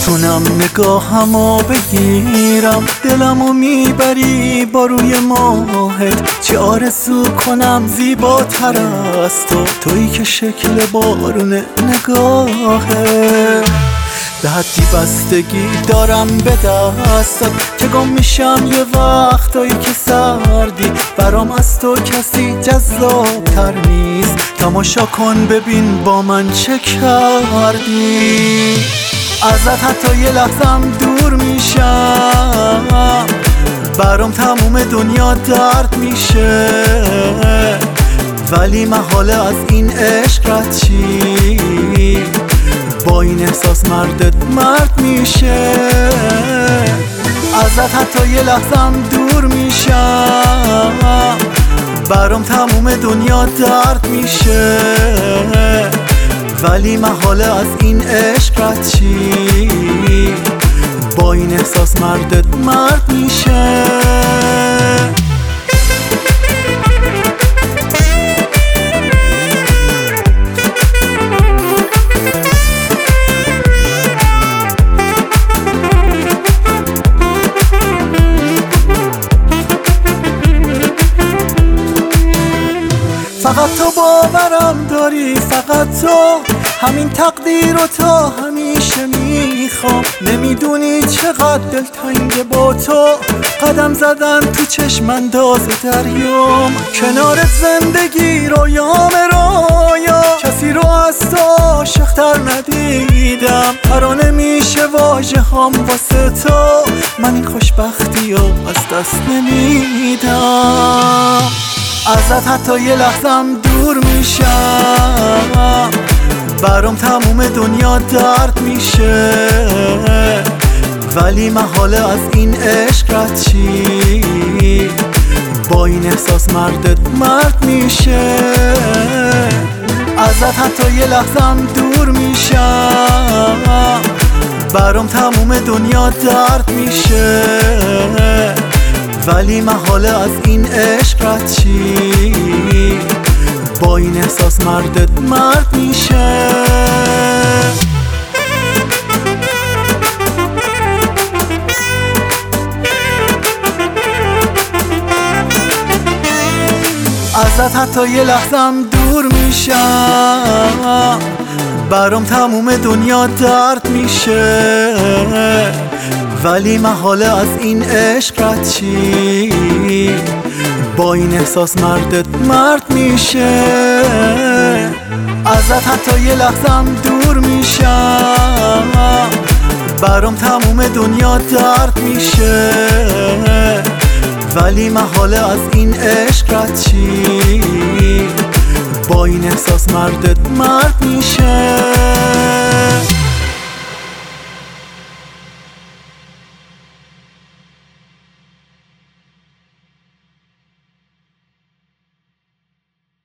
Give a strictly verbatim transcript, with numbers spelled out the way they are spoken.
میتونم نگاهمو بگیرم، دلمو میبری با روی ماهت. چه آرزو کنم زیباتر از تو، تویی که شکل بارون نگاهت. به حدی بستگی دارم به دستت که گم میشم یه وقتایی که سردی. برام از تو کسی جذابتر نیست، تماشا کن ببین با من چه کردی. ازت حتی یه لحظم دور میشم، برام تموم دنیا درد میشه. ولی محاله از این عشق رد چی، با این احساس مردت مرد میشه. ازت حتی یه لحظم دور میشم، برام تموم دنیا درد میشه. ولی محاله از این عشق رد چی، با این احساس مردت مرد میشه. فقط تو باورم داری، فقط تو، همین تقدیر رو تا همیشه میخوام. نمیدونی چقدر دلتنگه با تو، قدم زدن تو چشم انداز دریام. کنار زندگی رویام رویا، کسی رو از تو عاشق‌تر ندیدم. ترانه میشه واژه هم واسه تو، من این خوشبختی رو از دست نمیدم. ازت حتی یه لحظم دور میشم، برام تموم دنیا درد میشه. ولی محاله از این عشق رد چی، با این احساس مردت مرد میشه. ازت حتی یه لحظم دور میشم، برام تموم دنیا درد میشه. ولی محاله از این عشق رد چی، با این احساس مردت مرد میشه. ازت حتی یه لحظم دور میشم، برام تموم دنیا درد میشه. ولی محاله از این عشق رد چی، با این احساس مردت مرد میشه. ازت حتی یه لحظم دور میشم، برام تموم دنیا درد میشه. ولی محاله از این عشق رد چی، با این احساس مردت مرد میشه.